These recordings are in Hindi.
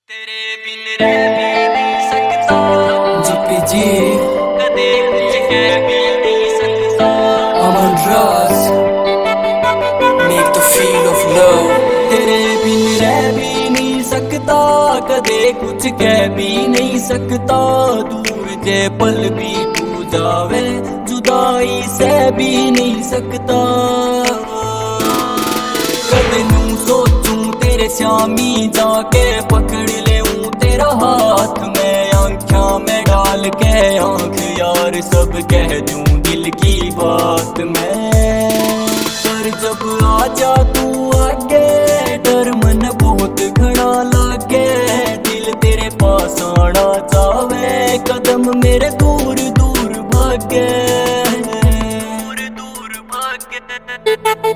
तेरे बिन रह भी नहीं सकता जीपी जी कदे कुछ कह भी नहीं सकता अमन राज make the feel of love। तेरे बिन रह भी नहीं सकता कदे कुछ कह भी नहीं सकता दूर जे पल भी तू जावे जुदाई से भी नहीं सकता कद नू सोचूं तेरे श्यामी जाके पकड़ लेऊं तेरा हाथ में आँखों में डाल के आँख यार सब कह दूं दिल की बात में पर जब आजा तू आगे डर मन बहुत घना लागे दिल तेरे पास आना चावे कदम मेरे दूर दूर भागे दूर दूर भागे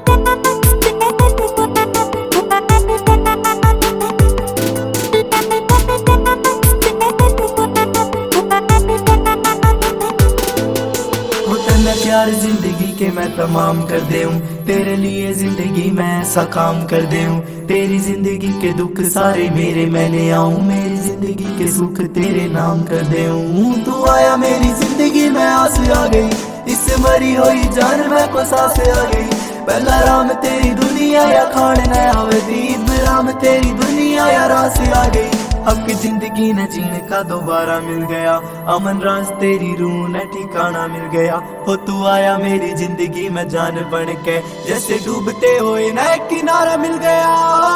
प्यार जिंदगी के मैं तमाम कर दूं तेरे लिए जिंदगी मैं ऐसा काम कर दूं तेरी जिंदगी के दुख सारे मेरे मैंने आऊं मेरी जिंदगी के सुख तेरे नाम कर दूं तू आया मेरी जिंदगी में आस आ गई इससे मरी हुई जान में को सांस आ गई पहला राम तेरी दुनिया या खान न आवेदीब राम तेरी दुनिया या रास आ गई अब की जिंदगी न जीने का दोबारा मिल गया अमन राज तेरी रूह न ठिकाना मिल गया हो तू आया मेरी जिंदगी में जान बन के जैसे डूबते हुए न एक किनारा मिल गया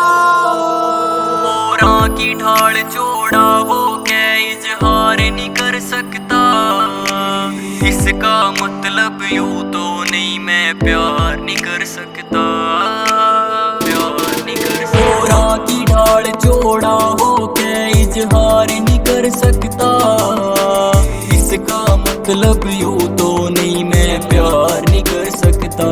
मोरा की ढाल चौड़ा हो के इजहार नहीं कर सकता इसका मतलब यूं तो नहीं मैं प्यार नहीं कर सकता प्यार नहीं कर सकता मोरा की ढाल चौड़ा हो के इजहार नहीं कर सकता इसका मतलब यूं तो नहीं मैं प्यार नहीं कर सकता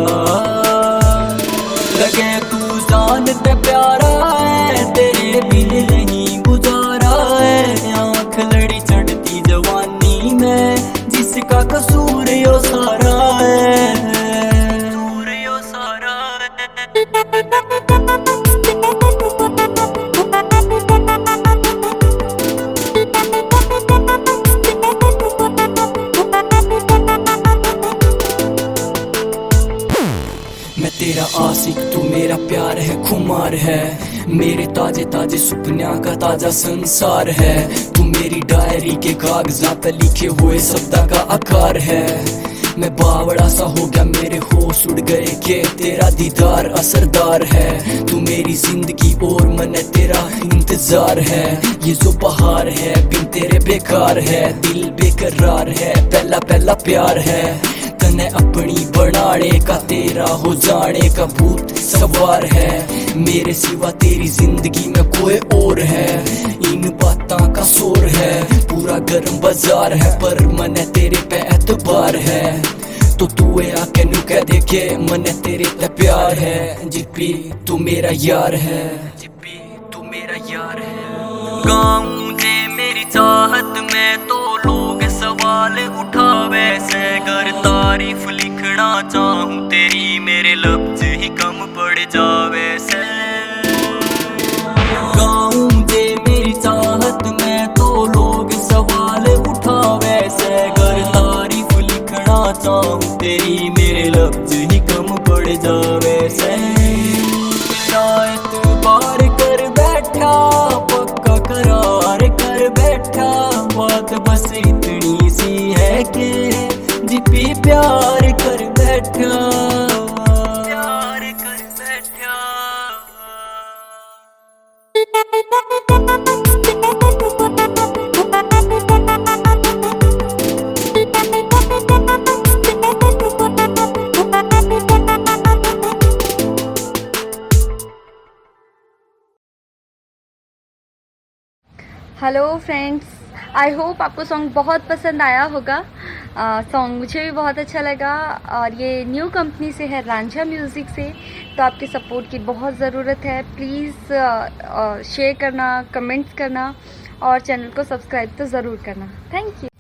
लगे तू जान ते प्यारा है तेरे बिन नहीं गुजारा है आँख लड़ी चढ़ती जवानी में जिसका कसूर यो सारा है कसूर यो सारा है मैं तेरा आशिक तू मेरा प्यार है खुमार है मेरे ताजे ताजे सुपनिया का ताजा संसार है तू मेरी डायरी के कागजात पे लिखे हुए शब्दा का आकार है मैं बावड़ा सा हो गया मेरे होश उड़ गए के तेरा दीदार असरदार है तू मेरी जिंदगी और मन तेरा इंतजार है ये जो बहार है बिन तेरे बेकार है दिल बेकरार है पहला पहला प्यार है तने अपनी बनाने का तेरा हो जाने का भूत सवार है मेरे सिवा तेरी जिंदगी में कोई और है इन बातों का शोर है पूरा गर्म बाजार है पर मन तेरे पे एतबार है तो तू आके नु कह दे के मन तेरे पे प्यार है जीपी तू मेरा यार है जीपी तू मेरा यार है गाऊं जे मेरी चाहत में तो लोग सवाल उठावे से अगर तारीफ लिखना चाहूं तेरी मेरे लफ्ज ही कम पड़ जावे से गाऊं जे मेरी चाहत में तो लोग सवाल उठावे से अगर तारीफ लिखना चाहूं तेरी मेरे लफ्ज ही कम पड़ जावे से शायद बार कर बैठा पक्का करार कर बैठा बात बस इतनी सी है कि जीपी प्यार कर बैठा प्यार कर बैठा हेलो फ्रेंड्स, आई होप आपको सॉन्ग बहुत पसंद आया होगा। सॉन्ग मुझे भी बहुत अच्छा लगा और ये न्यू कंपनी से है, रांझा म्यूज़िक से। तो आपके सपोर्ट की बहुत ज़रूरत है। प्लीज़ शेयर करना, कमेंट्स करना और चैनल को सब्सक्राइब तो ज़रूर करना। Thank you.